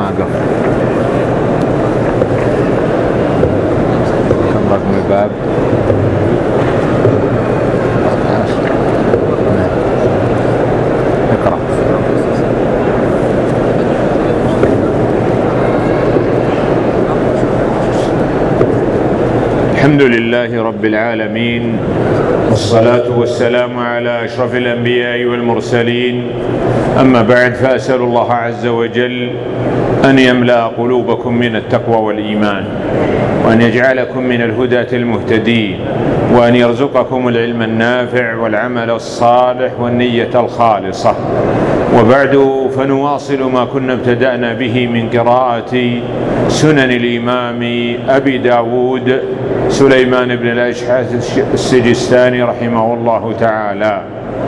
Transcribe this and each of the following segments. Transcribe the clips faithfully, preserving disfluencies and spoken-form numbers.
ما قفل. كم رقم الباب؟ اقرأ. الحمد لله رب العالمين، والصلاة والسلام على أشرف الأنبياء والمرسلين. أما بعد، فأسأل الله عز وجل أن يملأ قلوبكم من التقوى والإيمان، وأن يجعلكم من الهداة المهتدين، وأن يرزقكم العلم النافع والعمل الصالح والنية الخالصة. وبعد، فنواصل ما كنا ابتدأنا به من قراءة سنن الإمام أبي داود سليمان بن الأشعث السجستاني رحمه الله تعالى.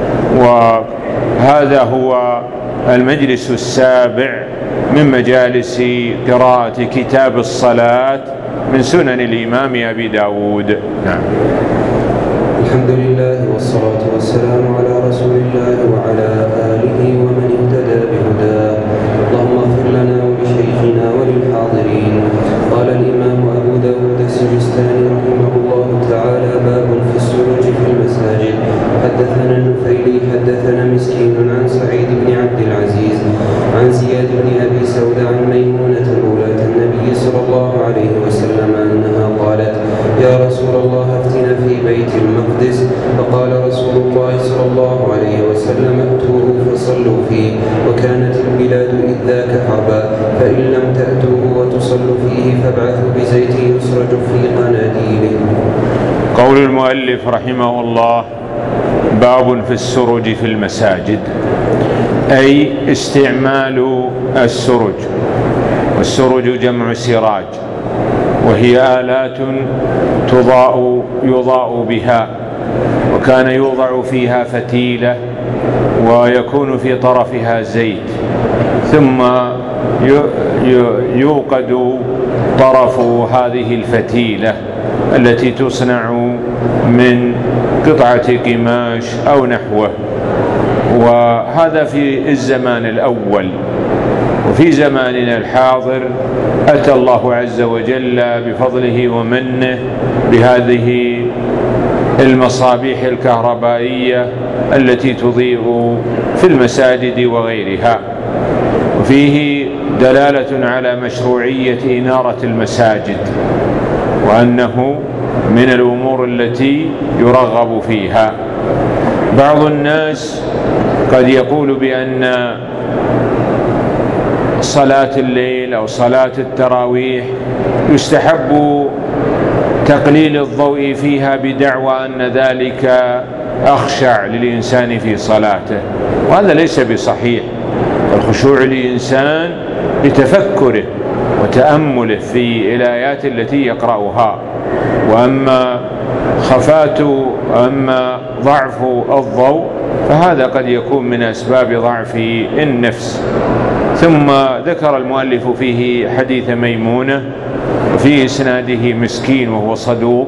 وهذا هو المجلس السابع من مجالس قراءة كتاب الصلاة من سنن الإمام أبي داود. نعم. الحمد لله والصلاة والسلام على رسول الله وعلى آله ومن اهتدى بهداه. اللهم اغفر لنا ولشيخنا وللحاضرين. قال الإمام أبو داود السجستاني رحمه الله تعالى: باب في السروج في المساجد. حدثنا النفيلي حدثنا مسكين عن سعيد بن عبد العزيز عن زياد بن أبي سود عن ميمونة مولاة النبي صلى الله عليه وسلم أنها قالت: يا رسول الله، افتنا في بيت المقدس. فقال رسول الله صلى الله عليه وسلم: ائتوه فصلوا فيه، وكانت البلاد إذ ذاك حربا، فإن لم تأتوه وتصلوا فيه فابعثوا بزيت يسرج في قناديله. قول المؤلف رحمه الله: باب في السرج في المساجد، أي استعمال السرج. والسرج جمع سراج، وهي آلات تضاء يضاء بها، وكان يوضع فيها فتيلة ويكون في طرفها زيت، ثم يوقد طرف هذه الفتيلة التي تصنع من قطعة قماش أو نحوه. وهذا في الزمان الأول. وفي زماننا الحاضر أتى الله عز وجل بفضله ومنه بهذه المصابيح الكهربائية التي تضيء في المساجد وغيرها، وفيه دلالة على مشروعية إنارة المساجد، وأنه من الأمور التي يرغب فيها. بعض الناس قد يقول بأن صلاة الليل أو صلاة التراويح يستحب تقليل الضوء فيها بدعوى أن ذلك أخشع للإنسان في صلاته، وهذا ليس بصحيح. الخشوع للإنسان بتفكره وتأمله في الآيات التي يقرأها. وأما خفات أما ضعف الضوء فهذا قد يكون من أسباب ضعف النفس. ثم ذكر المؤلف فيه حديث ميمونة، وفي إسناده مسكين وهو صدوق،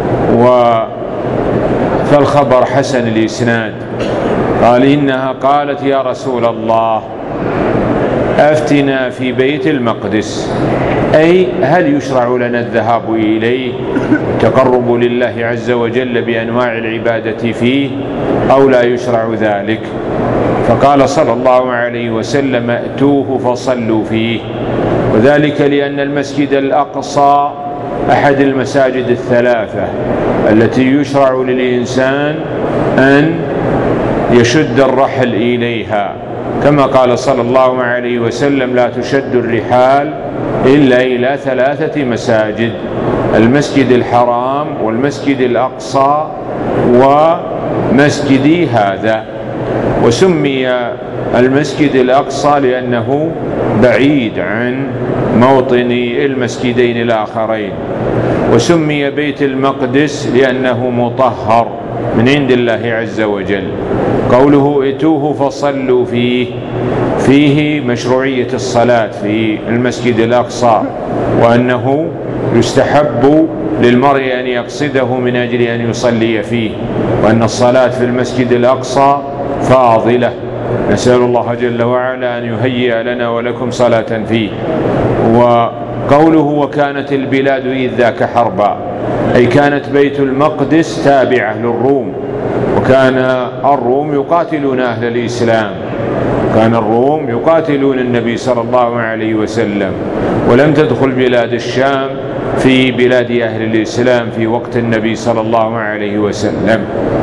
فالخبر حسن الإسناد. قال: إنها قالت: يا رسول الله، أفتنا في بيت المقدس، أي هل يشرع لنا الذهاب إليه التقرب لله عز وجل بأنواع العبادة فيه، أو لا يشرع ذلك؟ فقال صلى الله عليه وسلم: ائتوه فصلوا فيه. وذلك لأن المسجد الأقصى أحد المساجد الثلاثة التي يشرع للإنسان أن يشد الرحل إليها، كما قال صلى الله عليه وسلم: لا تشد الرحال إلا إلى ثلاثة مساجد: المسجد الحرام، والمسجد الأقصى، ومسجدي هذا. وسمي المسجد الأقصى لأنه بعيد عن موطن المسجدين الآخرين، وسمي بيت المقدس لأنه مطهر من عند الله عز وجل. قوله ائتوه فصلوا فيه، فيه مشروعية الصلاة في المسجد الأقصى، وأنه يستحب للمرء أن يقصده من أجل أن يصلي فيه، وأن الصلاة في المسجد الأقصى فاضلة نسأل الله جل وعلا أن يهيئ لنا ولكم صلاة فيه. وقوله وكانت البلاد إذ ذاك حربا، أي كانت بيت المقدس تابعة للروم، وكان الروم يقاتلون أهل الإسلام، كان الروم يقاتلون النبي صلى الله عليه وسلم، ولم تدخل بلاد الشام في بلاد أهل الإسلام في وقت النبي صلى الله عليه وسلم.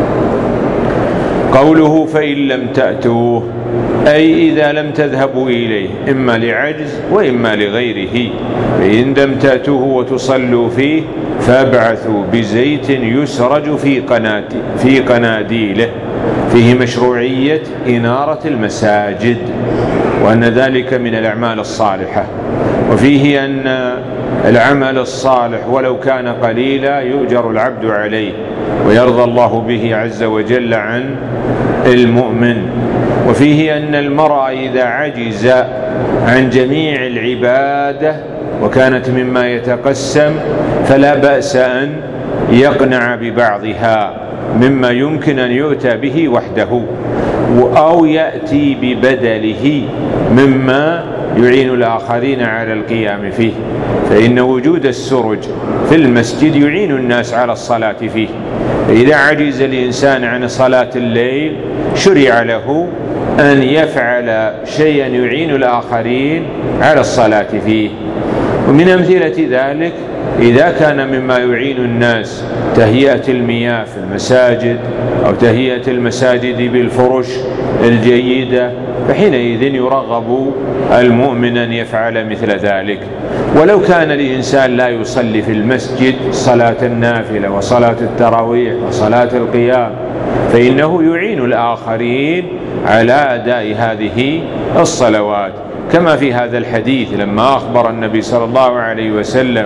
قوله فإن لم تأتوه، أي إذا لم تذهبوا إليه، إما لعجز وإما لغيره. فإن لم تأتوه وتصلوا فيه فابعثوا بزيت يسرج في في قناديله، فيه مشروعية إنارة المساجد، وأن ذلك من الأعمال الصالحة، وفيه أن العمل الصالح ولو كان قليلا يؤجر العبد عليه ويرضى الله به عز وجل عن المؤمن. وفيه أن المرء إذا عجز عن جميع العبادة وكانت مما يتقسم فلا بأس أن يقنع ببعضها مما يمكن أن يؤتى به وحده، أو يأتي ببدله مما يعين الآخرين على القيام فيه، فإن وجود السرج في المسجد يعين الناس على الصلاة فيه. فإذا عجز الإنسان عن صلاة الليل شرع له أن يفعل شيئا يعين الآخرين على الصلاة فيه. ومن أمثلة ذلك إذا كان مما يعين الناس تهيئة المياه في المساجد أو تهيئة المساجد بالفرش الجيدة، فحينئذ يرغب المؤمن أن يفعل مثل ذلك. ولو كان الإنسان لا يصلي في المسجد صلاة النافلة وصلاة التراويح وصلاة القيام، فإنه يعين الآخرين على أداء هذه الصلوات، كما في هذا الحديث لما أخبر النبي صلى الله عليه وسلم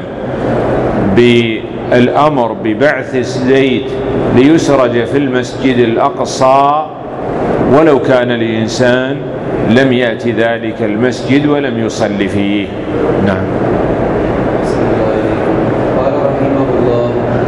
بالأمر ببعث الزيت ليسرج في المسجد الأقصى ولو كان الإنسان لم يأتي ذلك المسجد ولم يصلي فيه. نعم. قال رحمه الله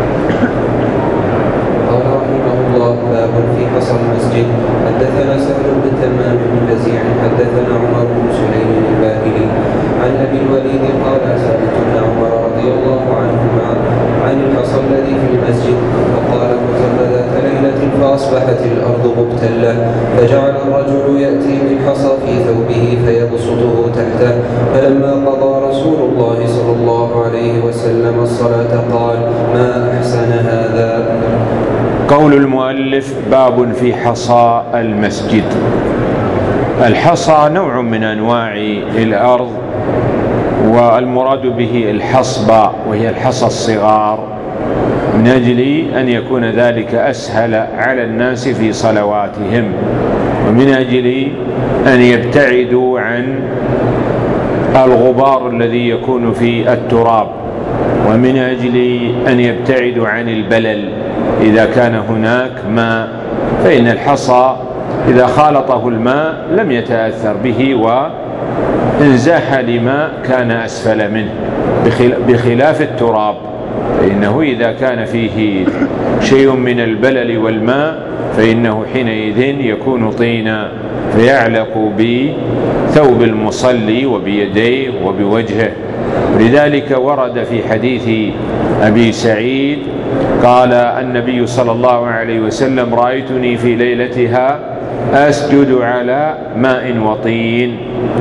قال رحمه الله باب في حصى المسجد. حدثنا سهل بن تمام بن بزيع حدثنا عمر بن سليم الباهلي عن ابي الوليد قال سالت ابن عمر رضي الله عنهما عن الحصى الذي في المسجد، فقال مطر ذات ليله فاصبحت الارض مبتله، فجعل الرجل ياتي بالحصى في ثوبه فيبسطه تحته، فلما قضى رسول الله صلى الله عليه وسلم الصلاه قال ما احسن هذا. قول المؤلف باب في حصى المسجد. الحصى نوع من أنواع الأرض، والمراد به الحصبة وهي الحصى الصغار، من أجل أن يكون ذلك أسهل على الناس في صلواتهم، ومن أجل أن يبتعدوا عن الغبار الذي يكون في التراب، ومن أجل أن يبتعدوا عن البلل إذا كان هناك ماء، فإن الحصى إذا خالطه الماء لم يتأثر به وإن زاح لماء كان أسفل منه، بخلاف التراب فإنه إذا كان فيه شيء من البلل والماء فإنه حينئذ يكون طينا فيعلق بثوب المصلي وبيديه وبوجهه. لذلك ورد في حديث أبي سعيد قال النبي صلى الله عليه وسلم رأيتني في ليلتها أسجد على ماء وطين.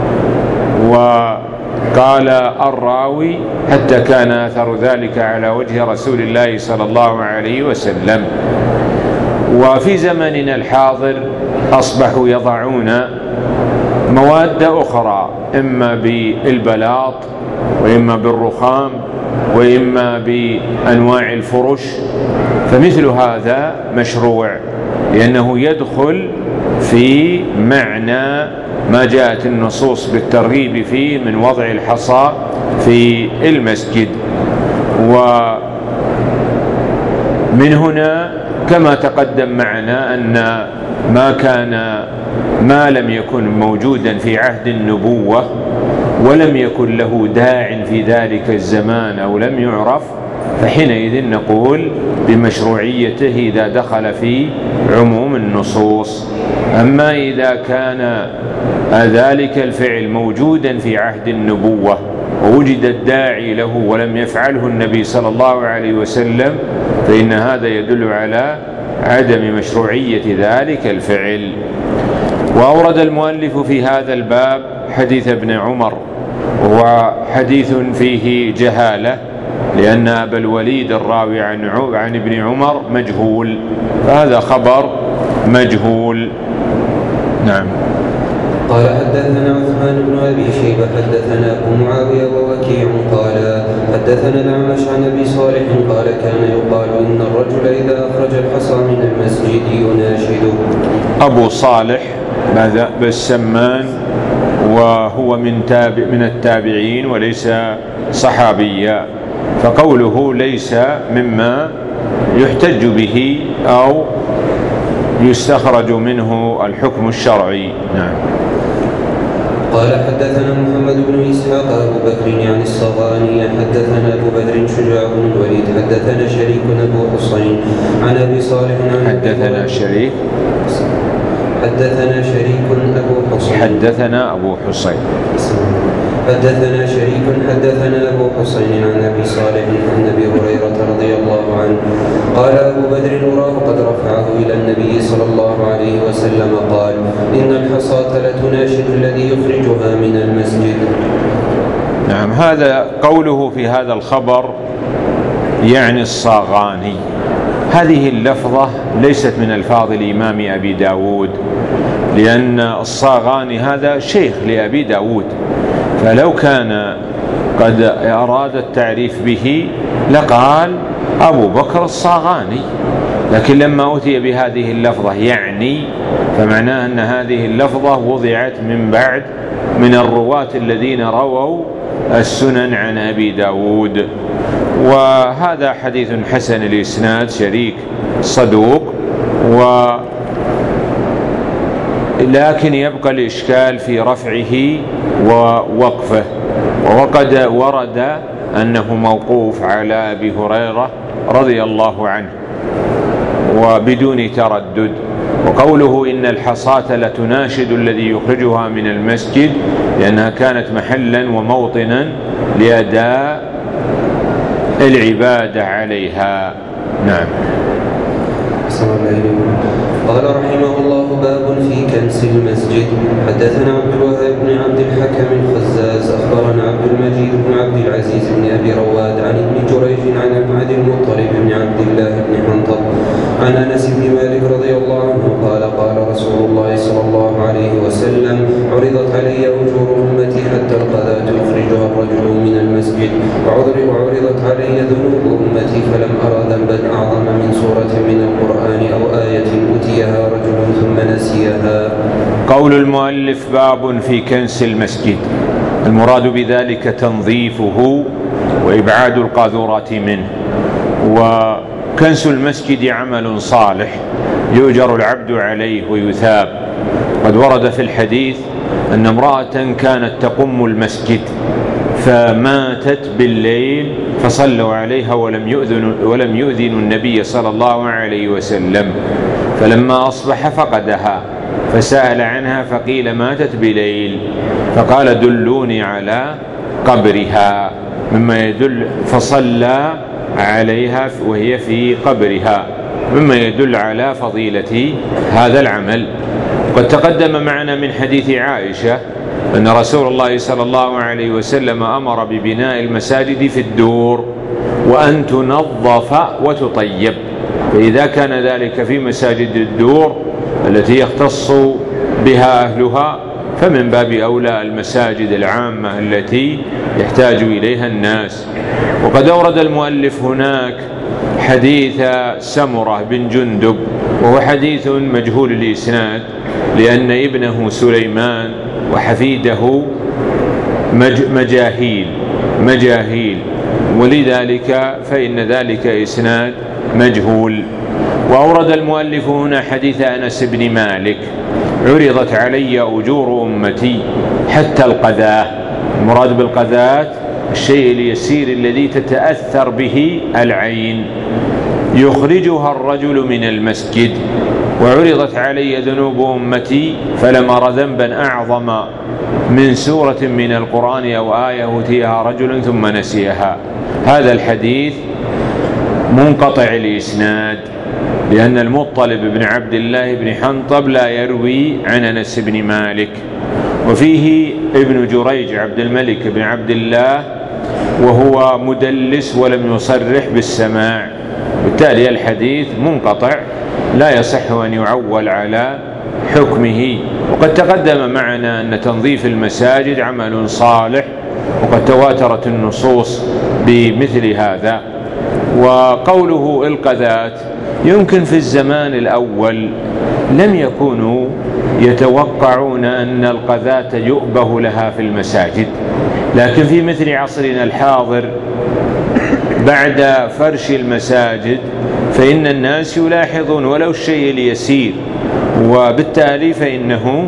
وقال الراوي حتى كان أثر ذلك على وجه رسول الله صلى الله عليه وسلم. وفي زمننا الحاضر أصبحوا يضعون مواد أخرى، إما بالبلاط وإما بالرخام وإما بأنواع الفرش، فمثل هذا مشروع لأنه يدخل في معنى ما جاءت النصوص بالترغيب فيه من وضع الحصى في المسجد. ومن هنا كما تقدم معنا أن ما كان ما لم يكن موجودا في عهد النبوة ولم يكن له داع في ذلك الزمان أو لم يعرف، فحينئذ نقول بمشروعيته إذا دخل في عموم النصوص. أما إذا كان ذلك الفعل موجودا في عهد النبوة ووجد الداعي له ولم يفعله النبي صلى الله عليه وسلم فإن هذا يدل على عدم مشروعية ذلك الفعل. وأورد المؤلف في هذا الباب حديث ابن عمر، وهو حديث فيه جهالة لأن أبا الوليد الراوي عن عن ابن عمر مجهول، فهذا خبر مجهول. نعم. قال حدثنا عثمان بن أبي شيبة حدثنا أبو معاوية ووكيع قال حدثنا الأعمش عن أبي صالح قال كان يقال إن الرجل إذا أخرج الحصى من المسجد يناشده. أبو صالح بالسمان وهو من تابع من التابعين وليس صحابيا، فقوله ليس مما يحتج به أو يستخرج منه الحكم الشرعي. نعم. قال حدثنا محمد بن إسحاق أبو بكر يعني الصغاني حدثنا أبو بدر شجاع بن الوليد حدثنا شريك أبو حصين عن أبي صالح عن حدثنا شريك حدثنا شريك أبو حصين حدثنا أبو حصين حدثنا شريك حدثنا أبو حصين عن أبي صالح عن أبي هريرة رضي الله عنه قال أبو بدر وراه قد رفعه إلى النبي صلى الله عليه وسلم قال إن الحصاة لتناشد الذي يخرجها من المسجد. نعم. هذا قوله في هذا الخبر يعني الصاغاني. هذه اللفظة ليست من ألفاظ الإمام أبي داود، لأن الصاغاني هذا شيخ لأبي داود، فلو كان قد أراد التعريف به لقال أبو بكر الصاغاني، لكن لما أتي بهذه اللفظة يعني فمعناه أن هذه اللفظة وضعت من بعد من الرواة الذين رووا السنن عن أبي داود. وهذا حديث حسن الإسناد، شريك صدوق، و لكن يبقى الإشكال في رفعه ووقفه، وقد ورد أنه موقوف على أبي هريرة رضي الله عنه وبدون تردد. وقوله إن الحصاة لتناشد الذي يخرجها من المسجد لأنها كانت محلا وموطنا لأداء العبادة عليها. نعم. قال رحمه الله باب في كنس المسجد. حدثنا عبد الوهاب بن عبد الحكم الخزاز أخبرنا عبد المجيد بن عبد العزيز بن أبي رواد عن ابن جريج عن عبد المطلب بن عبد الله بن حنطب عن أنس بن مالك رضي الله عنه قال قال رسول الله صلى الله عليه وسلم عرضت علي أجور أمتي حتى القذاة يخرجها الرجل من المسجد وعرضت علي ذنوب أمتي فلم أرى ذنبا أعظم من سورة من القرآن أو آية أتيها رجل ثم نسيها. قول المؤلف باب في كنس المسجد، المراد بذلك تنظيفه وإبعاد القاذورات منه. وكنس المسجد عمل صالح يؤجر العبد عليه ويثاب. قد ورد في الحديث أن امرأة كانت تقم المسجد فماتت بالليل فصلوا عليها ولم يؤذن ولم يؤذن النبي صلى الله عليه وسلم، فلما أصبح فقدها فسأل عنها فقيل ماتت بليل، فقال دلوني على قبرها، مما يدل فصلى عليها وهي في قبرها، مما يدل على فضيلة هذا العمل. قد تقدم معنا من حديث عائشة أن رسول الله صلى الله عليه وسلم أمر ببناء المساجد في الدور وأن تنظف وتطيب، فإذا كان ذلك في مساجد الدور التي يختص بها أهلها فمن باب أولى المساجد العامة التي يحتاج إليها الناس. وقد أورد المؤلف هناك حديث سمرة بن جندب، وهو حديث مجهول الإسناد لأن ابنه سليمان وحفيده مجاهيل مجاهيل ولذلك فإن ذلك إسناد مجهول. وأورد المؤلف هنا حديث أنس بن مالك عرضت علي أجور أمتي حتى القذاة. المراد بالقذاة الشيء اليسير الذي تتأثر به العين، يخرجها الرجل من المسجد. وعرضت علي ذنوب أمتي فلم أر ذنبا أعظم من سورة من القرآن أو آية أوتيها رجل ثم نسيها. هذا الحديث منقطع الإسناد، لأن المطلب بن عبد الله بن حنطب لا يروي عن أنس بن مالك، وفيه ابن جريج عبد الملك بن عبد الله وهو مدلس ولم يصرح بالسماع، بالتالي الحديث منقطع لا يصح أن يعول على حكمه. وقد تقدم معنا أن تنظيف المساجد عمل صالح، وقد تواترت النصوص بمثل هذا. وقوله القذات، يمكن في الزمان الأول لم يكونوا يتوقعون أن القذاة يؤبه لها في المساجد، لكن في مثل عصرنا الحاضر بعد فرش المساجد فإن الناس يلاحظون ولو الشيء اليسير، وبالتالي فإنه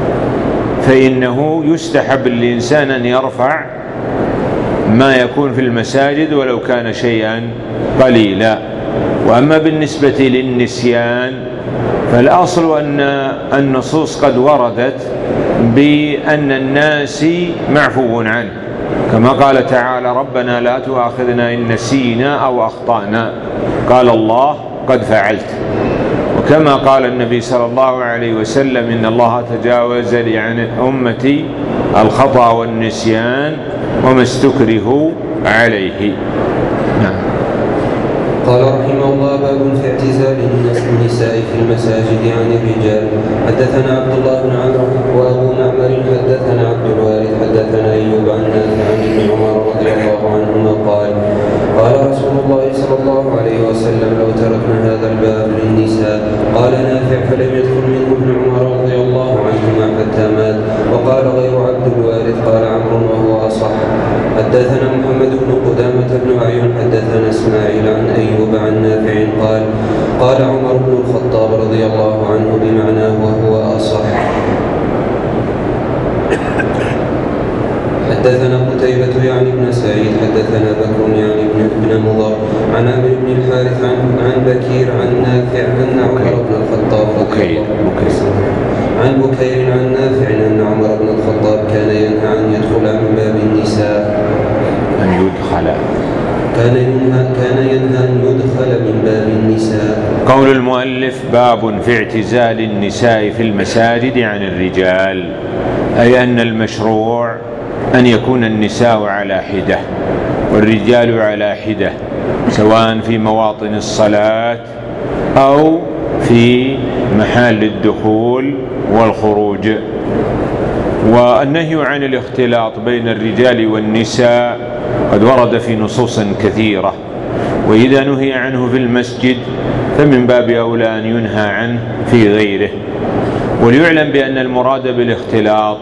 فإنه يستحب للإنسان أن يرفع ما يكون في المساجد ولو كان شيئا قليلا. وأما بالنسبة للنسيان فالأصل أن النصوص قد وردت بأن الناس معفو عنه، كما قال تعالى: ربنا لا تؤاخذنا إن نسينا أو أخطأنا، قال الله: قد فعلت. وكما قال النبي صلى الله عليه وسلم: إن الله تجاوز لي عن أمتي الخطأ والنسيان وما استكرهوا عليه. نعم. قال رحمه الله: باب في اعتزال النساء في المساجد عن الرجال. حدثنا عبد الله بن عمرو وابو معمر حدثنا عبد الوارث حدثنا ايوب عن نافع عن ابن عمر رضي الله عنهما قال: قال رسول الله صلى الله عليه وسلم: لو تركنا هذا الباب للنساء. قال نافع: فلم يدخل منه ابن عمر رضي الله عنهما حتى مات. وقال غير عبد الوارث قال عمرو وهو اصح: حدثنا محمد بن قدامة بن عيون حدثنا اسماعيل عن ايوب عن نافع قال: قال عمر بن الخطاب رضي الله عنه بمعناه وهو اصح. حدثنا قتيبة يعني ابن سعيد حدثنا بكر يعني ابن مضر عن عمرو بن الحارث عن, عن بكير عن نافع أن عمر بن الخطاب رضي الله عنه عن بكير عن نافع أن عمر بن الخطاب كان ينهى أن يدخل من باب النساء أن يدخل كان ينهى كان ينهى أن يدخل من باب النساء. قول المؤلف: باب في اعتزال النساء في المساجد عن الرجال، أي أن المشروع أن يكون النساء على حدة والرجال على حدة، سواء في مواطن الصلاة أو في محل الدخول والخروج. والنهي عن الاختلاط بين الرجال والنساء قد ورد في نصوص كثيرة، وإذا نهي عنه في المسجد فمن باب أولى أن ينهى عنه في غيره. وليعلم بأن المراد بالاختلاط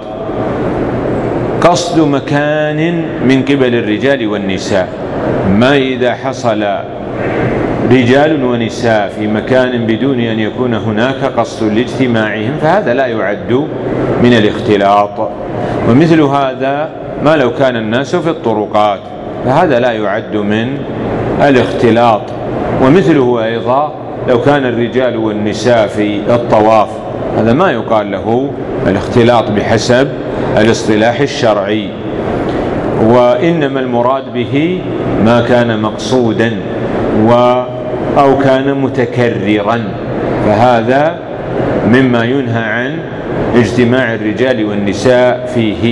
قصد مكان من قبل الرجال والنساء، ما إذا حصل رجال ونساء في مكان بدون أن يكون هناك قصد لاجتماعهم فهذا لا يعد من الاختلاط. ومثل هذا ما لو كان الناس في الطرقات فهذا لا يعد من الاختلاط. ومثله أيضا لو كان الرجال والنساء في الطواف هذا ما يقال له الاختلاط بحسب الاصطلاح الشرعي، وإنما المراد به ما كان مقصودا و أو كان متكررا، فهذا مما ينهى عن اجتماع الرجال والنساء فيه.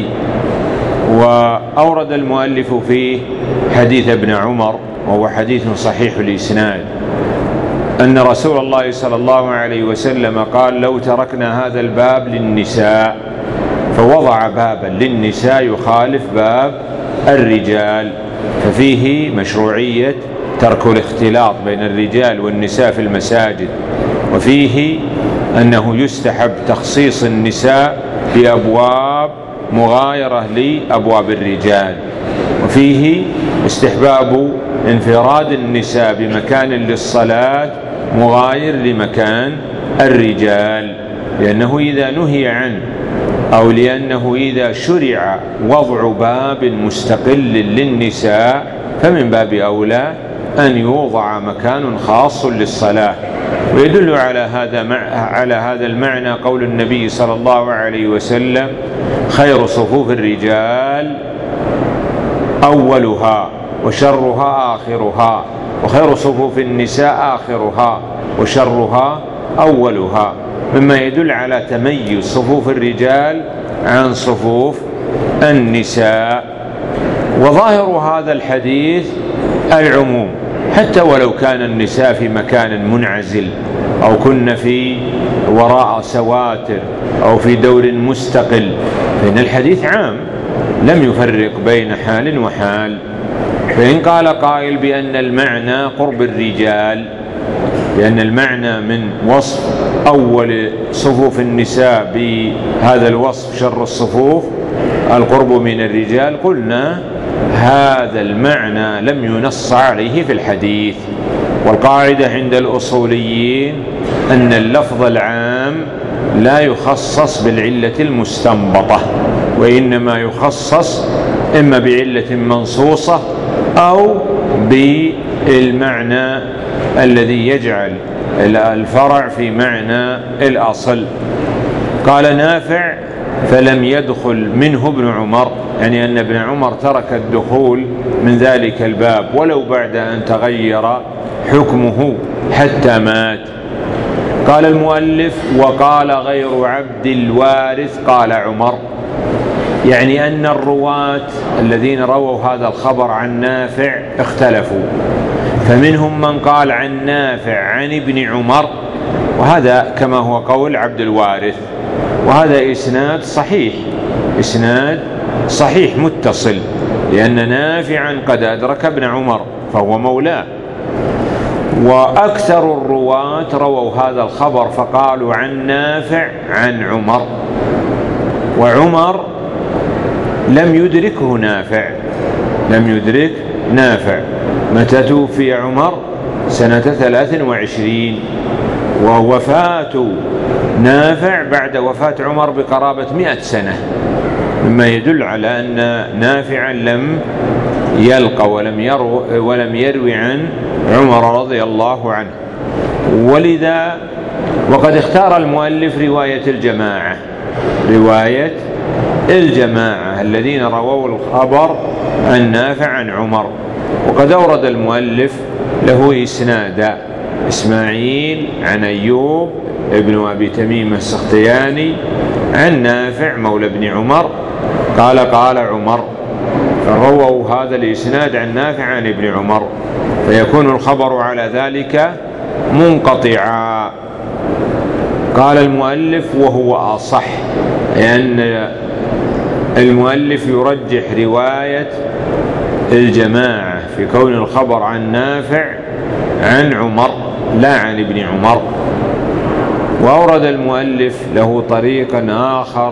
وأورد المؤلف فيه حديث ابن عمر وهو حديث صحيح الإسناد أن رسول الله صلى الله عليه وسلم قال: لو تركنا هذا الباب للنساء، فوضع بابا للنساء يخالف باب الرجال، ففيه مشروعية ترك الاختلاط بين الرجال والنساء في المساجد، وفيه أنه يستحب تخصيص النساء بأبواب مغايرة لأبواب الرجال، وفيه استحباب انفراد النساء بمكان للصلاة مغاير لمكان الرجال، لأنه إذا نهي عنه أو لأنه إذا شرع وضع باب مستقل للنساء فمن باب أولى أن يوضع مكان خاص للصلاة. ويدل على هذا على هذا المعنى قول النبي صلى الله عليه وسلم: خير صفوف الرجال أولها وشرها آخرها، وخير صفوف النساء آخرها وشرها أولها، مما يدل على تميز صفوف الرجال عن صفوف النساء. وظاهر هذا الحديث العموم، حتى ولو كان النساء في مكان منعزل أو كن في وراء سواتر أو في دور مستقل، فإن الحديث عام لم يفرق بين حال وحال. فإن قال قائل بأن المعنى قرب الرجال، لأن المعنى من وصف أول صفوف النساء بهذا الوصف شر الصفوف القرب من الرجال، قلنا هذا المعنى لم ينص عليه في الحديث. والقاعدة عند الأصوليين أن اللفظ العام لا يخصص بالعلة المستنبطة، وإنما يخصص إما بعلة منصوصة أو بالمعنى الذي يجعل الفرع في معنى الأصل. قال نافع: فلم يدخل منه ابن عمر، يعني أن ابن عمر ترك الدخول من ذلك الباب ولو بعد أن تغير حكمه حتى مات. قال المؤلف: وقال غير عبد الوارث قال عمر، يعني أن الرواة الذين رووا هذا الخبر عن نافع اختلفوا، فمنهم من قال عن نافع عن ابن عمر، وهذا كما هو قول عبد الوارث، وهذا إسناد صحيح، إسناد صحيح متصل، لأن نافعا قد أدرك ابن عمر فهو مولاه. وأكثر الرواة رووا هذا الخبر فقالوا عن نافع عن عمر، وعمر لم يدركه نافع، لم يدرك نافع. متى توفي عمر؟ سنة ثلاث وعشرين، ووفاة نافع بعد وفاة عمر بقرابة مئة سنة، مما يدل على أن نافعا لم يلقى ولم يروي, ولم يروي عن عمر رضي الله عنه. ولذا وقد اختار المؤلف رواية الجماعة، رواية الجماعة الذين رووا الخبر عن نافع عن عمر. وقد أورد المؤلف له إسنادا: إسماعيل عن أيوب ابن أبي تميم السختياني عن نافع مولى ابن عمر قال قال عمر، فرووا هذا الإسناد عن نافع عن ابن عمر، فيكون الخبر على ذلك منقطعا. قال المؤلف: وهو أصح، لأن المؤلف يرجح رواية الجماعة في كون الخبر عن نافع عن عمر لا عن ابن عمر. وأورد المؤلف له طريقا آخر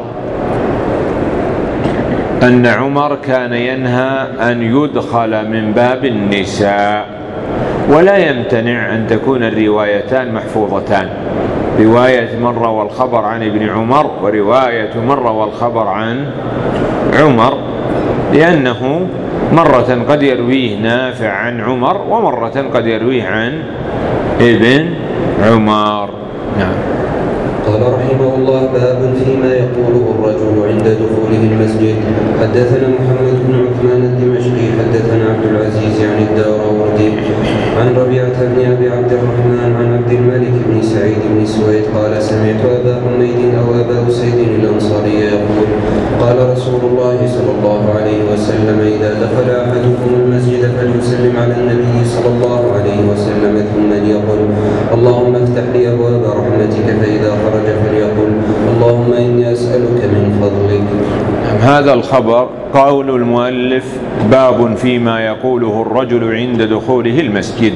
أن عمر كان ينهى أن يدخل من باب النساء، ولا يمتنع أن تكون الروايتان محفوظتان، رواية من روى الخبر عن ابن عمر ورواية من روى الخبر عن عمر، لأنه مرة قد يرويه نافع عن عمر ومرة قد يرويه عن ابن عمر. نعم. قال رحمه الله: باب فيما يقوله الرجل عند دخوله المسجد. حدثنا محمد بن عثمان الدمشقي حدثنا عبد العزيز عن الداراوردي عن ربيعة بن أبي عبد الرحمن عن عبد الملك بن سعيد بن سويد قال: سمعت أبا حميد أو أبا أسيد الأنصاري يقول: قال رسول الله صلى الله عليه وسلم: إذا دخل أحدكم المسجد فليسلم على النبي صلى الله عليه وسلم ثم ليقل: اللهم افتح لي أبواب رحمتك، فإذا خرج فليقل: اللهم إني أسألك من فضلك. هذا الخبر قول المؤلف: باب فيما يقوله الرجل عند دخوله المسجد.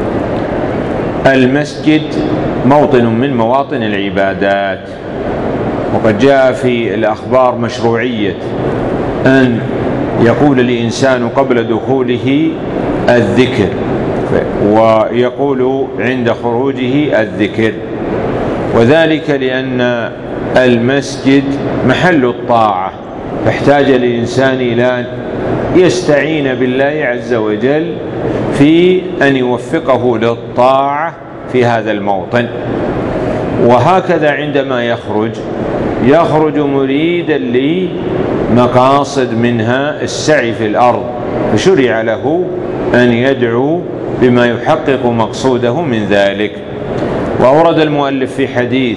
المسجد موطن من مواطن العبادات، وقد جاء في الأخبار مشروعية أن يقول الإنسان قبل دخوله الذكر، ويقول عند خروجه الذكر، وذلك لأن المسجد محل الطاعة فاحتاج الإنسان إلى أن يستعين بالله عز وجل في أن يوفقه للطاعة في هذا الموطن. وهكذا عندما يخرج يخرج مريدا لمقاصد منها السعي في الأرض، فشرع له أن يدعو بما يحقق مقصوده من ذلك. وأورد المؤلف في حديث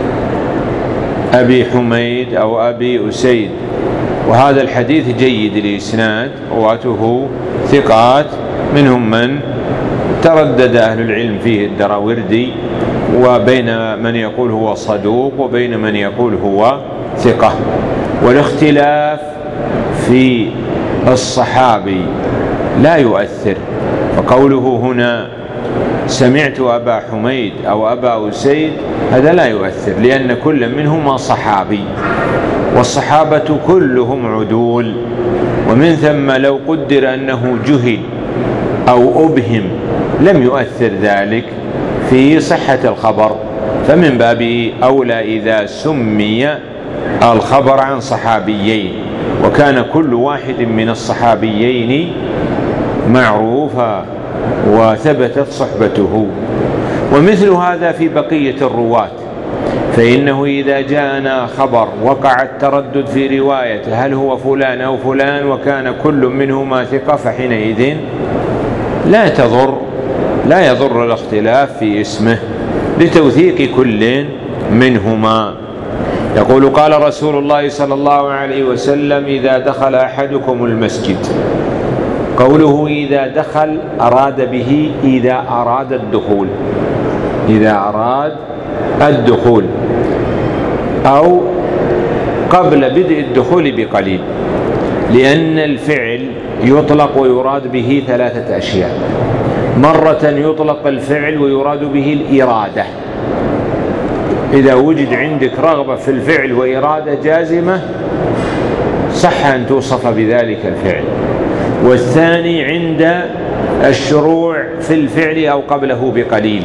أبي حميد أو أبي أسيد، وهذا الحديث جيد الإسناد، رواته ثقات، منهم من تردد أهل العلم فيه الدراوردي، وبين من يقول هو صدوق وبين من يقول هو ثقة. والاختلاف في الصحابي لا يؤثر، فقوله هنا سمعت أبا حميد أو أبا أسيد هذا لا يؤثر، لأن كل منهما صحابي، والصحابة كلهم عدول. ومن ثم لو قدر أنه جهل أو أبهم لم يؤثر ذلك في صحة الخبر، فمن باب أولى إذا سمي الخبر عن صحابيين وكان كل واحد من الصحابيين معروفا وثبتت صحبته. ومثل هذا في بقية الرواة، فإنه إذا جاءنا خبر وقع التردد في روايته هل هو فلان أو فلان وكان كل منهما ثقة، فحينئذ لا تضر لا يضر الاختلاف في اسمه لتوثيق كل منهما. يقول قال رسول الله صلى الله عليه وسلم إذا دخل أحدكم المسجد، قوله إذا دخل أراد به إذا أراد الدخول، إذا أراد الدخول أو قبل بدء الدخول بقليل، لأن الفعل يطلق ويراد به ثلاثة أشياء. مرة يطلق الفعل ويراد به الإرادة، إذا وجد عندك رغبة في الفعل وإرادة جازمة صح أن توصف بذلك الفعل. والثاني عند الشروع في الفعل أو قبله بقليل.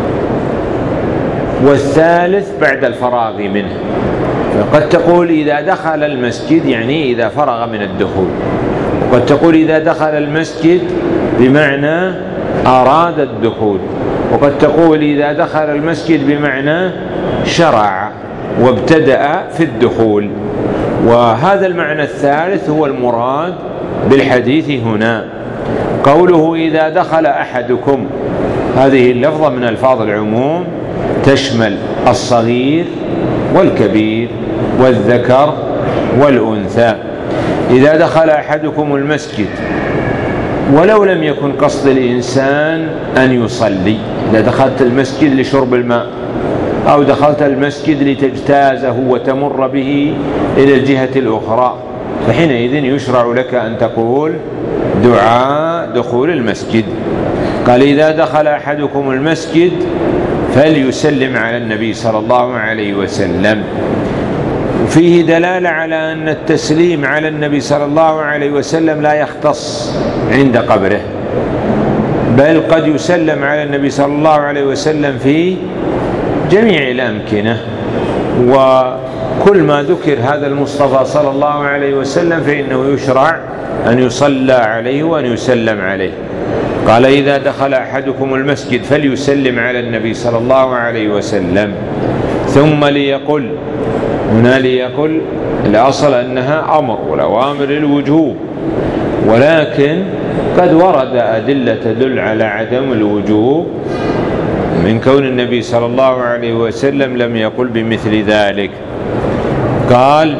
والثالث بعد الفراغ منه، فقد تقول إذا دخل المسجد يعني إذا فرغ من الدخول، وقد تقول إذا دخل المسجد بمعنى أراد الدخول، وقد تقول إذا دخل المسجد بمعنى شرع وابتدأ في الدخول. وهذا المعنى الثالث هو المراد بالحديث هنا. قوله إذا دخل أحدكم، هذه اللفظة من ألفاظ العموم تشمل الصغير والكبير والذكر والأنثى. إذا دخل أحدكم المسجد، ولو لم يكن قصد الإنسان أن يصلي، إذا دخلت المسجد لشرب الماء أو دخلت المسجد لتجتازه وتمر به إلى الجهة الأخرى، فحينئذ يشرع لك أن تقول دعاء دخول المسجد. قال إذا دخل أحدكم المسجد فليسلم على النبي صلى الله عليه وسلم. وفيه دلالة على أن التسليم على النبي صلى الله عليه وسلم لا يختص عند قبره، بل قد يسلم على النبي صلى الله عليه وسلم في جميع الأمكنة. وكل ما ذكر هذا المصطفى صلى الله عليه وسلم فإنه يشرع أن يصلى عليه وأن يسلم عليه. قال إذا دخل أحدكم المسجد فليسلم على النبي صلى الله عليه وسلم ثم ليقل. هنا ليقل الأصل أنها أمر، والأوامر الوجوب، ولكن قد ورد أدلة تدل على عدم الوجوب من كون النبي صلى الله عليه وسلم لم يقل بمثل ذلك. قال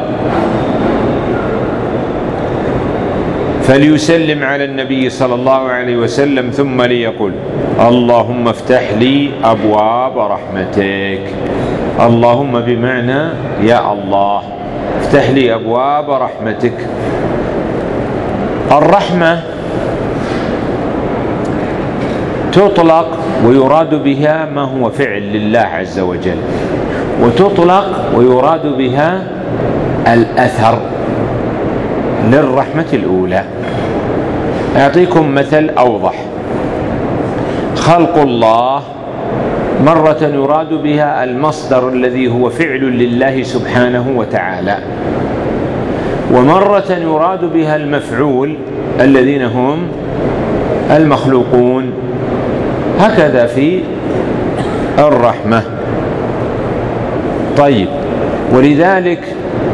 فليسلم على النبي صلى الله عليه وسلم ثم ليقل اللهم افتح لي أبواب رحمتك. اللهم بمعنى يا الله افتح لي أبواب رحمتك. الرحمة تطلق ويراد بها ما هو فعل لله عز وجل، وتطلق ويراد بها الأثر للرحمة الأولى. أعطيكم مثل أوضح. خلق الله مرة يراد بها المصدر الذي هو فعل لله سبحانه وتعالى، ومرة يراد بها المفعول الذين هم المخلوقون. هكذا في الرحمة. طيب، ولذلك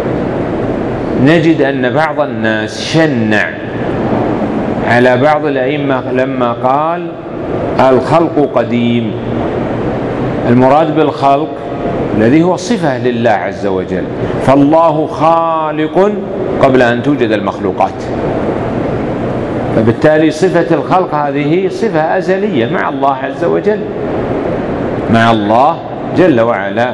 نجد أن بعض الناس شنع على بعض الأئمة لما قال الخلق قديم. المراد بالخلق الذي هو صفة لله عز وجل، فالله خالق قبل أن توجد المخلوقات، فبالتالي صفة الخلق هذه صفة أزلية مع الله عز وجل، مع الله جل وعلا.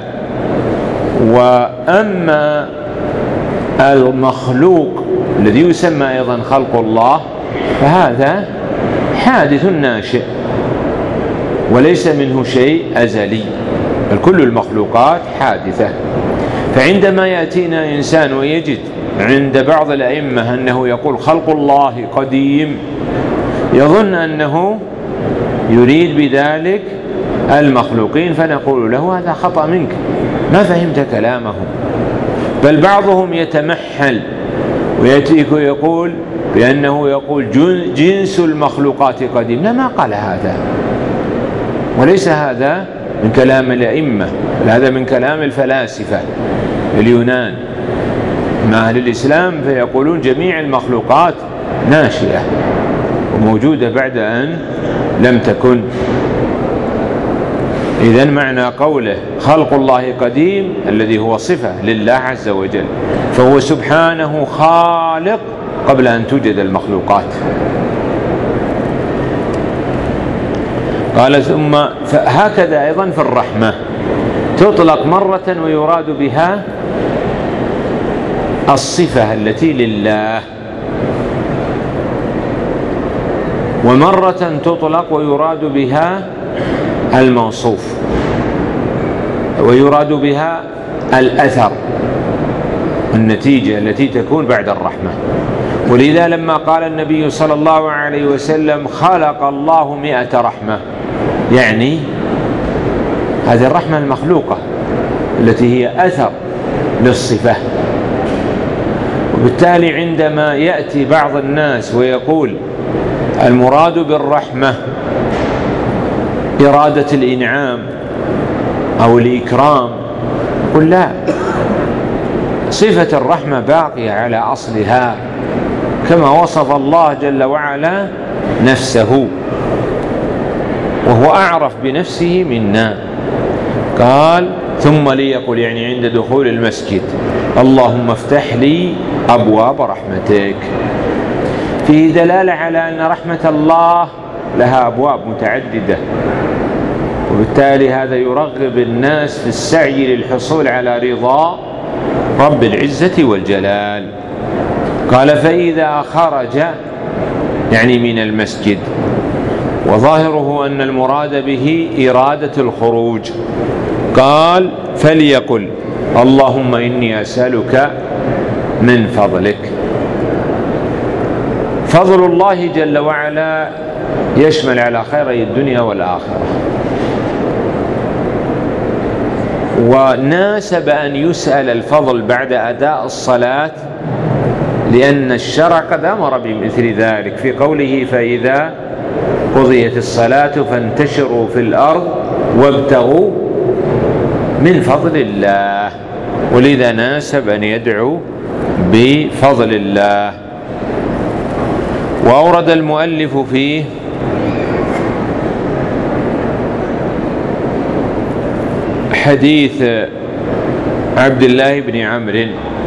وأما المخلوق الذي يسمى أيضا خلق الله فهذا حادث ناشئ وليس منه شيء أزلي، بل كل المخلوقات حادثة. فعندما يأتينا إنسان ويجد عند بعض الأئمة أنه يقول خلق الله قديم، يظن أنه يريد بذلك المخلوقين، فنقول له هذا خطأ منك، ما فهمت كلامه. بل بعضهم يتمحل ويأتيك ويقول بأنه يقول جنس المخلوقات قديم. لا، ما قال هذا، وليس هذا من كلام الأئمة، بل هذا من كلام الفلاسفة اليونان. مع أهل الإسلام فيقولون جميع المخلوقات ناشئة وموجودة بعد أن لم تكن. إذن معنى قوله خلق الله قديم الذي هو صفة لله عز وجل، فهو سبحانه خالق قبل أن توجد المخلوقات. قال ثم هكذا أيضا في الرحمة، تطلق مرة ويراد بها الصفة التي لله، ومرة تطلق ويراد بها الموصوف، ويراد بها الأثر، النتيجة التي تكون بعد الرحمة. ولذا لما قال النبي صلى الله عليه وسلم خلق الله مئة رحمة، يعني هذه الرحمة المخلوقة التي هي أثر للصفة. وبالتالي عندما يأتي بعض الناس ويقول المراد بالرحمة إرادة الإنعام أو الإكرام، قل لا، صفة الرحمة باقية على أصلها كما وصف الله جل وعلا نفسه، وهو أعرف بنفسه منا. قال ثم ليقل، يعني عند دخول المسجد، اللهم افتح لي أبواب رحمتك. فيه دلالة على أن رحمة الله لها أبواب متعددة، وبالتالي هذا يرغب الناس في السعي للحصول على رضا رب العزة والجلال. قال فإذا خرج، يعني من المسجد، وظاهره أن المراد به إرادة الخروج. قال فليقل اللهم إني أسألك من فضلك. فضل الله جل وعلا يشمل على خيري الدنيا والآخرة، وناسب أن يسأل الفضل بعد أداء الصلاة، لأن الشرع قد أمر بمثل ذلك في قوله فإذا قضيت الصلاة فانتشروا في الأرض وابتغوا من فضل الله. ولذا ناسب أن يدعو بفضل الله. وأورد المؤلف فيه حديث عبد الله بن عمرو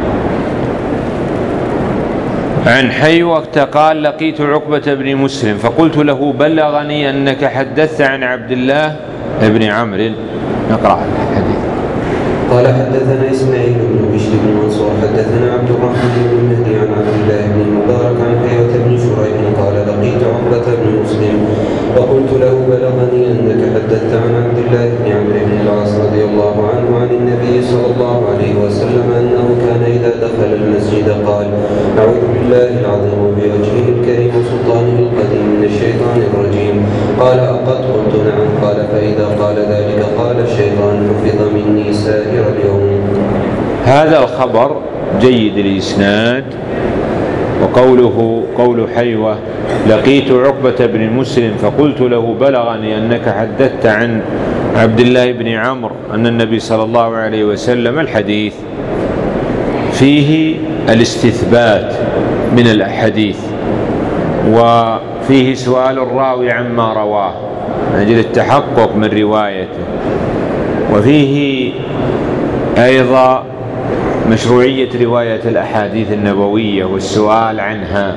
عن حيوة قال لقيت عقبة بن مسلم فقلت له بلغني أنك حدثت عن عبد الله بن عمرو. نقرأ الحديث. قال حدثنا إسماعيل بن بشر بن منصور حدثنا عبد الرحمن بن مهدي عن عبد الله بن المبارك عن حيوة بن شريح قال لقيت عقبة بن مسلم فقلت له بلغني أنك حدثت عن عبد الله بن عمرو بن العاص رضي الله عنه عن النبي صلى الله عليه وسلم أنه كان إذا دخل المسجد قال أعوذ بالله العظيم وبوجهه الكريم وسلطانه القديم من الشيطان الرجيم. قال أقد؟ قلت نعم. قال فإذا قال ذلك قال الشيطان حفظ مني سائر اليوم. هذا الخبر جيد الإسناد. وقوله قول حيوة: لقيت عقبة بن مسلم فقلت له: بلغني أنك حدثت عن عبد الله بن عمرو أن النبي صلى الله عليه وسلم. الحديث فيه الاستثبات من الأحاديث، وفيه سؤال الراوي عما رواه من أجل التحقق من روايته، وفيه أيضا مشروعية رواية الأحاديث النبوية والسؤال عنها.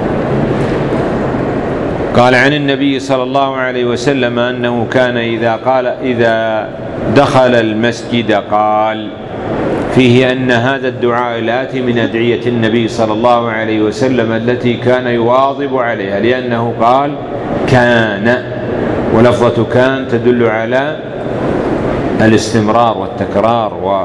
قال عن النبي صلى الله عليه وسلم أنه كان إذا قال إذا دخل المسجد قال. فيه أن هذا الدعاء الآتي من أدعية النبي صلى الله عليه وسلم التي كان يواظب عليها، لأنه قال كان، ولفظة كان تدل على الاستمرار والتكرار. و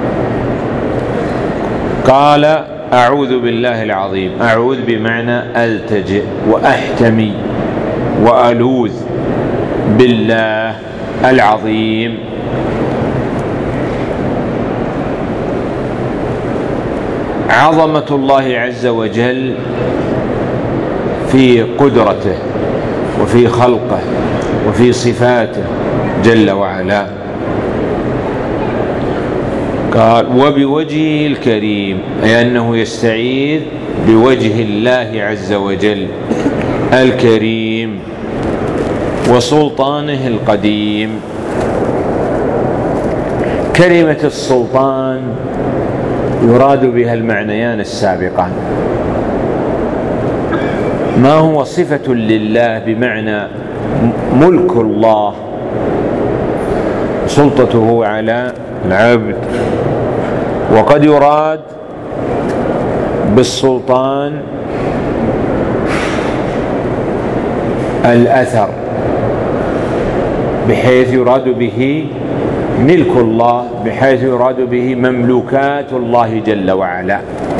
قال: أعوذ بالله العظيم. أعوذ بمعنى ألتجئ وأحتمي وألوذ بالله العظيم. عظمة الله عز وجل في قدرته وفي خلقه وفي صفاته جل وعلا. قال: وبوجهه الكريم، أي أنه يستعيذ بوجه الله عز وجل الكريم وسلطانه القديم. كلمة السلطان يراد بها المعنيان السابقان: ما هو صفة لله بمعنى ملك الله، سلطته على العبد. وقد يراد بالسلطان الأثر، بحيث يراد به ملك الله، بحيث يراد به مملوكات الله جل وعلا.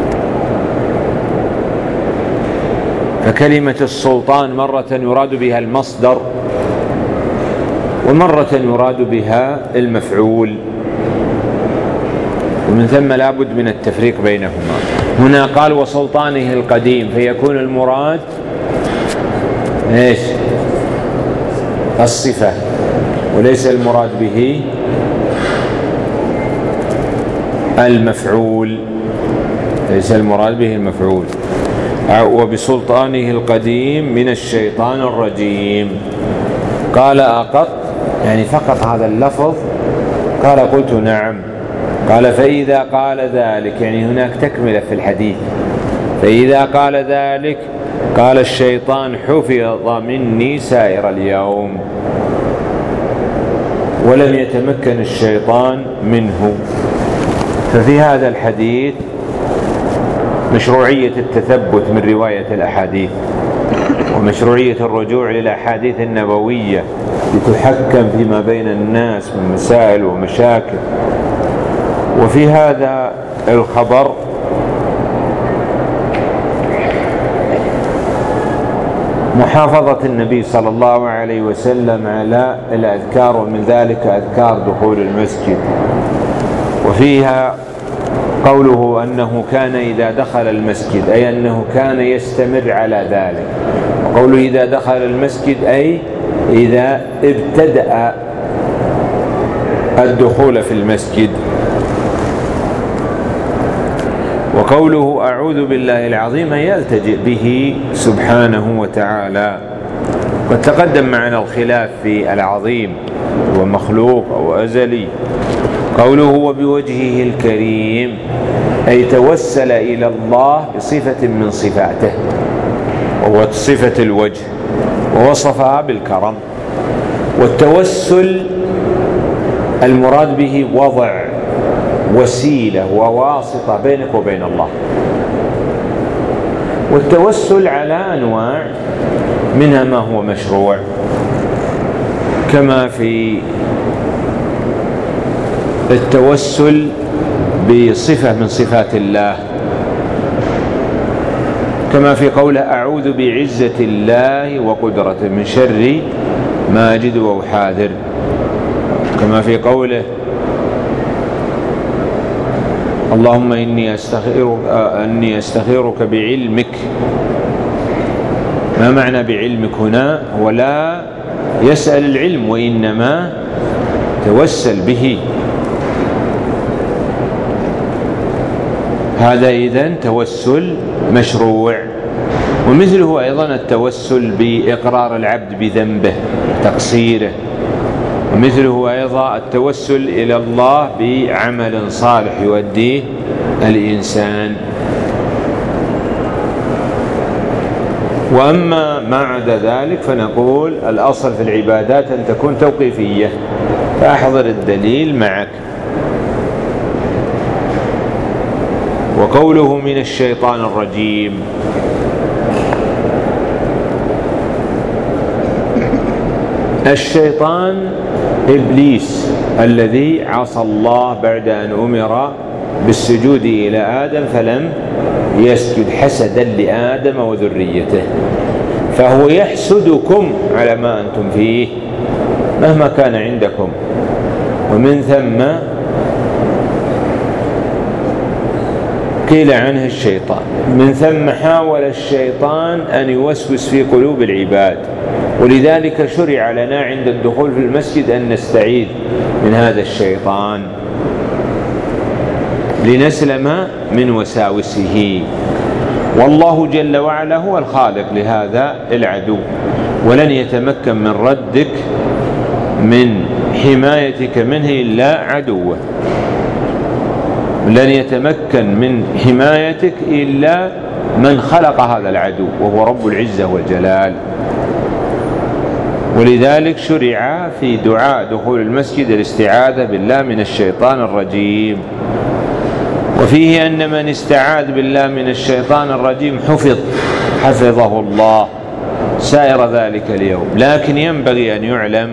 فكلمة السلطان مرة يراد بها المصدر، ومرة يراد بها المفعول، ومن ثم لا بد من التفريق بينهما. هنا قال وسلطانه القديم، فيكون المراد ايش؟ الصفة، وليس المراد به المفعول، ليس المراد به المفعول. وبسلطانه القديم من الشيطان الرجيم. قال: أقط، يعني فقط هذا اللفظ؟ قال: قلت نعم. قال: فإذا قال ذلك، يعني هناك تكملة في الحديث، فإذا قال ذلك قال الشيطان: حفظ مني سائر اليوم، ولم يتمكن الشيطان منه. ففي هذا الحديث مشروعية التثبت من رواية الأحاديث، ومشروعية الرجوع للأحاديث النبوية لتحكم فيما بين الناس من مسائل ومشاكل. وفي هذا الخبر محافظة النبي صلى الله عليه وسلم على الأذكار، ومن ذلك أذكار دخول المسجد. وفيها قوله أنه كان إذا دخل المسجد، أي أنه كان يستمر على ذلك. وقوله إذا دخل المسجد أي إذا ابتدأ الدخول في المسجد. وقوله أعوذ بالله العظيم يلتجئ به سبحانه وتعالى. قد تقدم معنا الخلاف في العظيم ومخلوق أو أزلي. قوله وبوجهه الكريم، أي توسل إلى الله بصفة من صفاته، وهو صفة الوجه، ووصفها بالكرم. والتوسل المراد به وضع وسيلة وواسطة بينك وبين الله. والتوسل على أنواع، منها ما هو مشروع كما في التوسل بصفة من صفات الله، كما في قوله أعوذ بعزة الله وقدرته من شر ما أجد وأحاذر، كما في قوله اللهم إني أستخيرك, أني أستخيرك بعلمك. ما معنى بعلمك هنا؟ ولا يسأل العلم وإنما توسل به. هذا إذن توسل مشروع. ومثله أيضا التوسل بإقرار العبد بذنبه تقصيره، ومثله أيضا التوسل إلى الله بعمل صالح يؤديه الإنسان. وأما ما عدا ذلك فنقول الأصل في العبادات أن تكون توقيفية، فأحضر الدليل معك. وقوله من الشيطان الرجيم، الشيطان إبليس الذي عصى الله بعد أن أمر بالسجود إلى آدم فلم يسجد حسدا لآدم وذريته، فهو يحسدكم على ما أنتم فيه مهما كان عندكم. ومن ثم قيل عنه الشيطان، من ثم حاول الشيطان أن يوسوس في قلوب العباد، ولذلك شرع لنا عند الدخول في المسجد أن نستعيذ من هذا الشيطان لنسلم من وساوسه. والله جل وعلا هو الخالق لهذا العدو، ولن يتمكن من ردك من حمايتك منه إلا عدوه، لن يتمكن من حمايتك إلا من خلق هذا العدو وهو رب العزة والجلال. ولذلك شرع في دعاء دخول المسجد الاستعاذة بالله من الشيطان الرجيم. وفيه أن من استعاذ بالله من الشيطان الرجيم حفظ حفظه الله سائر ذلك اليوم. لكن ينبغي أن يعلم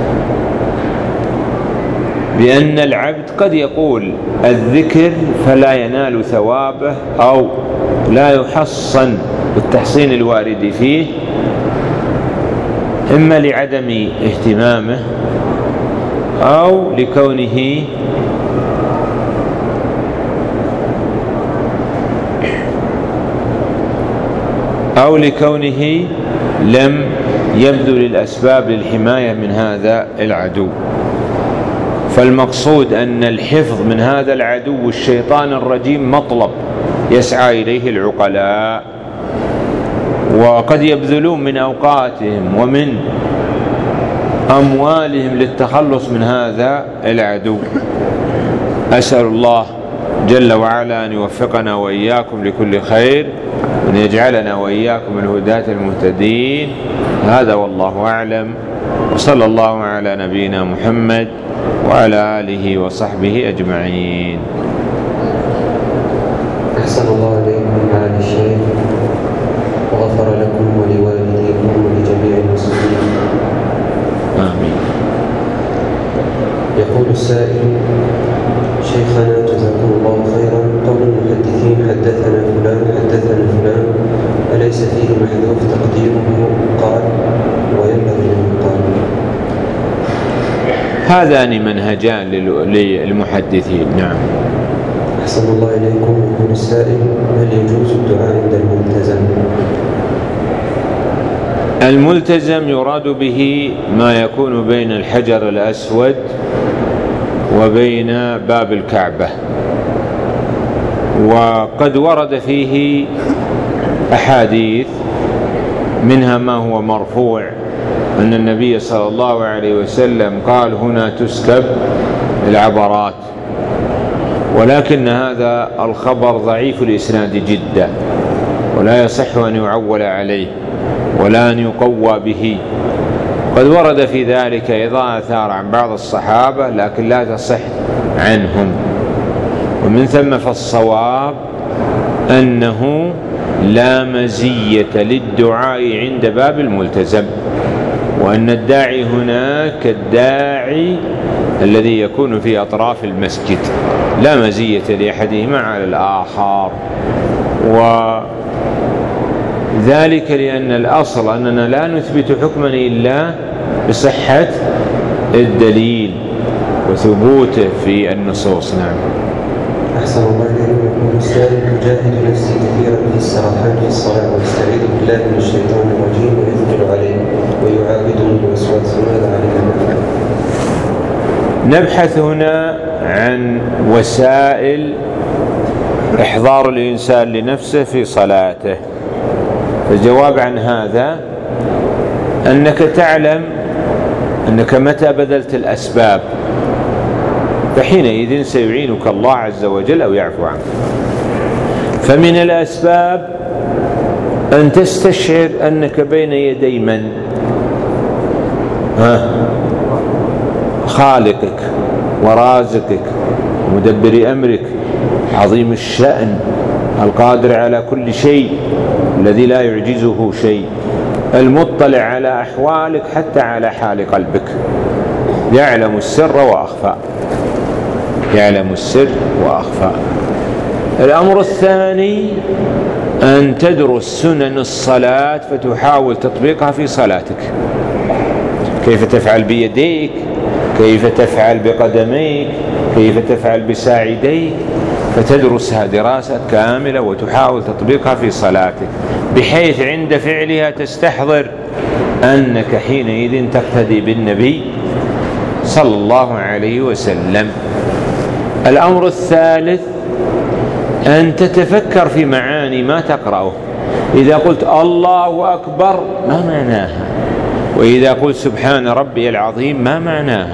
بأن العبد قد يقول الذكر فلا ينال ثوابه أو لا يحصن بالتحصين الوارد فيه، إما لعدم اهتمامه أو لكونه أو لكونه لم يبذل الأسباب للحماية من هذا العدو. فالمقصود أن الحفظ من هذا العدو الشيطان الرجيم مطلب يسعى إليه العقلاء، وقد يبذلون من أوقاتهم ومن أموالهم للتخلص من هذا العدو. أسأل الله جل وعلا أن يوفقنا وإياكم لكل خير، وأن يجعلنا وإياكم الهداة المهتدين. هذا والله أعلم، وصلى الله على نبينا محمد وعلى آله وصحبه أجمعين. أحسن الله إليكم معالي الشيخ، وغفر لكم ولوالديكم ولجميع المسلمين. آمين. يقول السائل: شيخنا جزاكم الله خيرا، قول المحدثين حدثنا فلان حدثنا فلان أليس فيه محذوف تقديره قال وينبغي أن يقال؟ هذان منهجان للمحدثين. نعم. أحسن الله إليكم. يقول السائل: هل يجوز الدعاء عند الملتزم؟ الملتزم يراد به ما يكون بين الحجر الأسود وبين باب الكعبة، وقد ورد فيه أحاديث منها ما هو مرفوع أن النبي صلى الله عليه وسلم قال هنا تسكب العبرات، ولكن هذا الخبر ضعيف الإسناد جدا، ولا يصح أن يعول عليه ولا أن يقوى به. قد ورد في ذلك أيضا آثار عن بعض الصحابة لكن لا تصح عنهم. ومن ثم فالصواب أنه لا مزية للدعاء عند باب الملتزم، وأن الداعي هناك كالداعي الذي يكون في أطراف المسجد، لا مزية لأحدهما على الآخر. وذلك لأن الأصل أننا لا نثبت حكما إلا بصحة الدليل وثبوته في النصوص. نعم. أحسن الله إليكم. يقول السائل: أجاهد نفسي كثيرا في السرحان في الصلاة وأستعيذ بالله من الشيطان الرجيم ويثقل عليه ويعاودني الوسواس، ماذا علينا نفعل؟ نبحث هنا عن وسائل إحضار الإنسان لنفسه في صلاته. الجواب عن هذا أنك تعلم أنك متى بذلت الأسباب فحينئذ سيعينك الله عز وجل أو يعفو عنك. فمن الأسباب أن تستشعر أنك بين يدي من؟ ها؟ خالقك ورازقك ومدبر أمرك، عظيم الشأن، القادر على كل شيء، الذي لا يعجزه شيء، المطلع على أحوالك حتى على حال قلبك، يعلم السر وأخفى، يعلم السر وأخفى. الأمر الثاني أن تدرس سنن الصلاة فتحاول تطبيقها في صلاتك، كيف تفعل بيديك، كيف تفعل بقدميك، كيف تفعل بساعديك، فتدرسها دراسة كاملة وتحاول تطبيقها في صلاتك، بحيث عند فعلها تستحضر أنك حينئذ تقتدي بالنبي صلى الله عليه وسلم. الأمر الثالث أن تتفكر في معاني ما تقرأه. إذا قلت الله أكبر ما معناها؟ وإذا قلت سبحان ربي العظيم ما معناها؟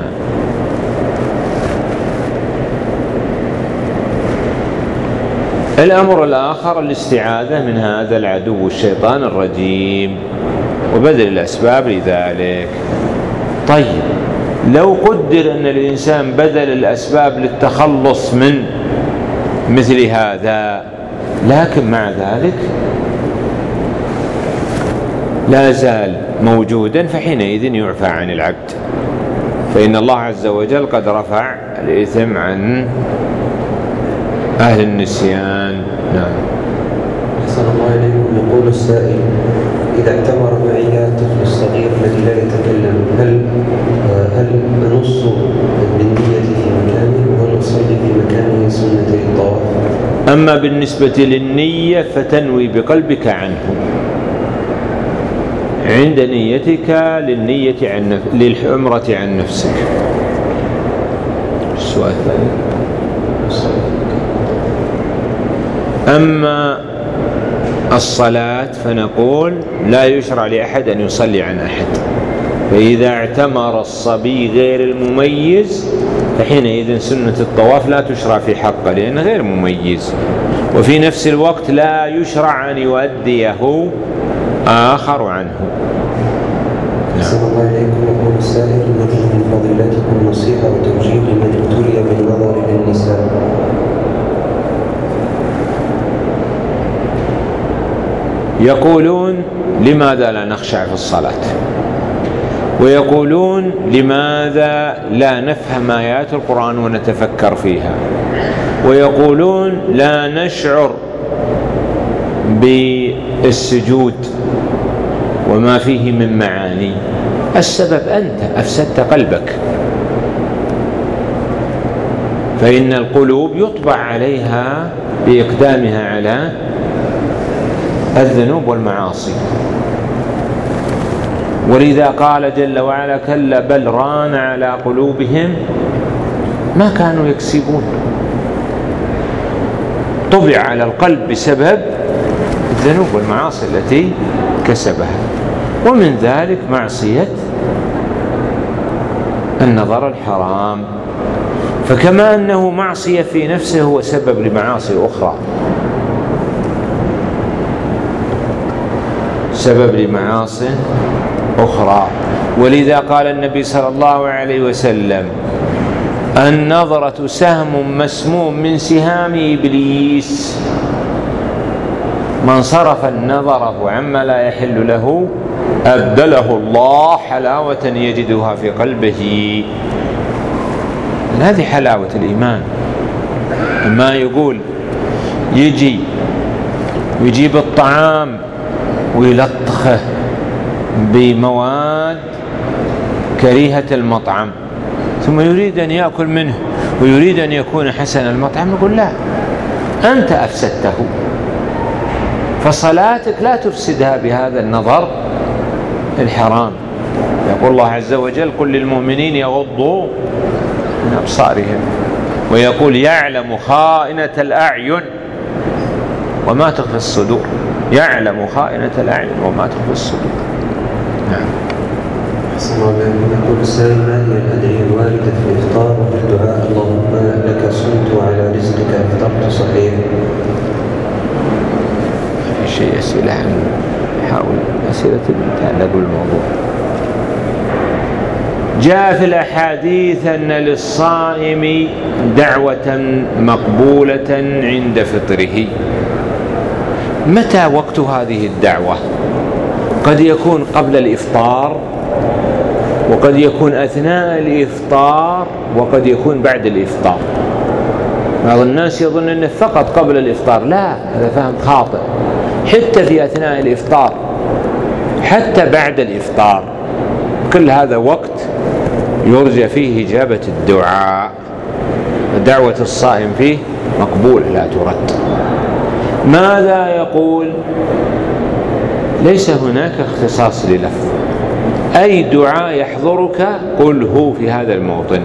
الأمر الآخر الاستعاذة من هذا العدو الشيطان الرجيم وبذل الأسباب لذلك. طيب، لو قدر أن الإنسان بذل الأسباب للتخلص من مثل هذا، لكن مع ذلك لا زال موجودا، فحينئذ يعفى عن العبد، فإن الله عز وجل قد رفع الإثم عن أهل النسيان. نعم. أحسن الله إليكم. يقول السائل: إذا اعتمر معي الطفل الصغير الذي لا يتكلم، هل هل نص بالنية في مكانه وهل نصلي في مكانه سنتي الطواف؟ أما بالنسبة للنية فتنوي بقلبك عنه عند نيتك للنية عن للعمرة عن نفسك. السؤال الثاني: أما الصلاة فنقول لا يشرع لأحد أن يصلي عن أحد، فإذا اعتمر الصبي غير المميز فحينئذ سنة الطواف لا تشرع في حقه لأنه غير مميز، وفي نفس الوقت لا يشرع أن يؤديه آخر عنه. أحسن الله إليكم. يقول السائل: نرجو من فضيلتكم نصيحة وتوجيه لمن ابتلي بالنظر للنساء. يقولون لماذا لا نخشع في الصلاة، ويقولون لماذا لا نفهم آيات القرآن ونتفكر فيها، ويقولون لا نشعر بالسجود وما فيه من معاني. السبب أنت أفسدت قلبك، فإن القلوب يطبع عليها بإقدامها على الذنوب والمعاصي، ولذا قال جل وعلا: كلا بل ران على قلوبهم ما كانوا يكسبون. طبع على القلب بسبب الذنوب والمعاصي التي كسبها، ومن ذلك معصية النظر الحرام، فكما أنه معصية في نفسه هو سبب لمعاصي أخرى، سبب لمعاصي أخرى. ولذا قال النبي صلى الله عليه وسلم: النظرة سهم مسموم من سهام إبليس، من صرف النظر عما لا يحل له أبدله الله حلاوة يجدها في قلبه. هذه حلاوة الإيمان. ما يقول يجي يجيب الطعام ويلطخه بمواد كريهة المطعم ثم يريد أن يأكل منه ويريد أن يكون حسن المطعم، نقول لا، أنت أفسدته، فصلاتك لا تفسدها بهذا النظر الحرام. يقول الله عز وجل: قل للمؤمنين يغضوا من أبصارهم، ويقول: يعلم خائنة الأعين وما تخفي الصدور. يعلم خائنة الأعين وما تخفي الصدور. نعم. أحسن الله إليكم. يقول السائل: ما هي الأدعية الواردة في الإفطار وفي الدعاء اللهم لك صمت وعلى رزقك أفطرت صحيح؟ في شيء أسئلة عن حاول أسئلة تتعلق بالموضوع. جاء في الأحاديث أن للصائم دعوة مقبولة عند فطره. متى وقت هذه الدعوة؟ قد يكون قبل الإفطار، وقد يكون أثناء الإفطار، وقد يكون بعد الإفطار. بعض الناس يظن أنه فقط قبل الإفطار، لا، هذا فهم خاطئ. حتى في أثناء الإفطار، حتى بعد الإفطار، كل هذا وقت يرجى فيه إجابة الدعاء. دعوة الصائم فيه مقبول لا ترد. ماذا يقول؟ ليس هناك اختصاص للفظ، أي دعاء يحضرك قله في هذا الموطن.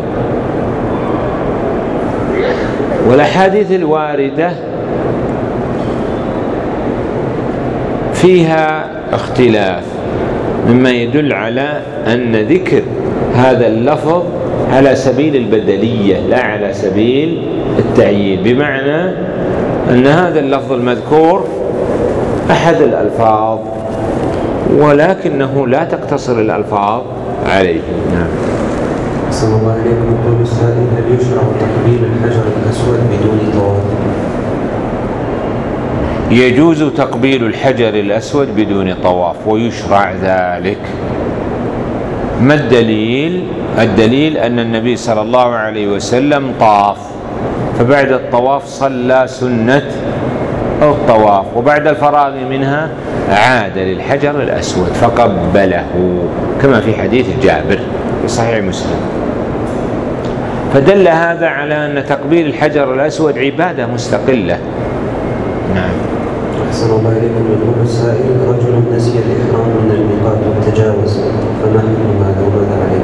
والأحاديث الواردة فيها اختلاف، مما يدل على أن ذكر هذا اللفظ على سبيل البدلية لا على سبيل التعيين، بمعنى أن هذا اللفظ المذكور أحد الألفاظ، ولكنه لا تقتصر الألفاظ عليه. نعم. أحسن الله إليكم. يقول السائل: هل يشرع تقبيل الحجر الأسود بدون طواف؟ يجوز تقبيل الحجر الأسود بدون طواف، ويشرع ذلك. ما الدليل؟ الدليل أن النبي صلى الله عليه وسلم طاف، فبعد الطواف صلى سنة الطواف، وبعد الفراغ منها عاد للحجر الأسود فقبله، كما في حديث جابر في صحيح مسلم. فدل هذا على أن تقبيل الحجر الأسود عبادة مستقلة. نعم. أحسن الله إليكم. يقول السائل: رجل نسي الإحرام من الميقات وتجاوز، فما حكم هذا وماذا عليه؟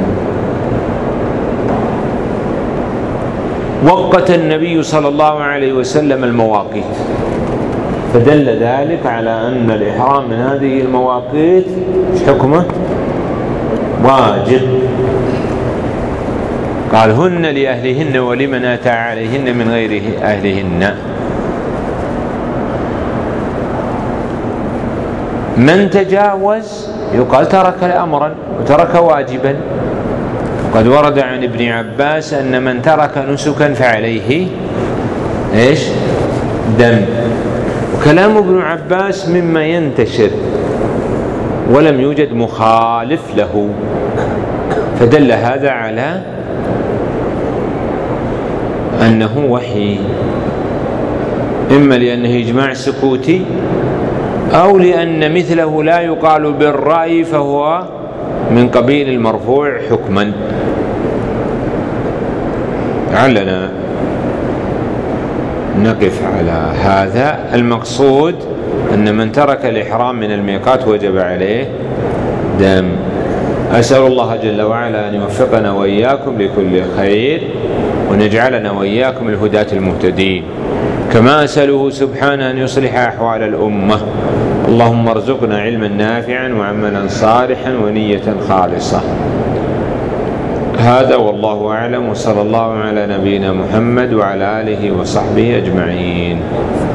وقت النبي صلى الله عليه وسلم المواقيت، فدل ذلك على أن الإحرام من هذه المواقيت حكمه واجب. قال: هن لأهلهن ولمن أتى عليهن من غير أهلهن. من تجاوز يقال ترك أمرا وترك واجبا. وقد ورد عن ابن عباس أن من ترك نسكا فعليه إيش؟ دم. وكلام ابن عباس مما ينتشر ولم يوجد مخالف له، فدل هذا على أنه وحي، إما لأنه إجماع سكوتي، أو لأن مثله لا يقال بالرأي فهو من قبيل المرفوع حكما. لعلنا نقف على هذا. المقصود أن من ترك الإحرام من الميقات وجب عليه دم. أسأل الله جل وعلا أن يوفقنا وإياكم لكل خير، ونجعلنا وإياكم الهداة المهتدين، كما أسأله سبحانه أن يصلح أحوال الأمة. اللهم ارزقنا علما نافعا وعملا صالحا ونية خالصة. هذا والله أعلم، وصلى الله على نبينا محمد وعلى آله وصحبه أجمعين.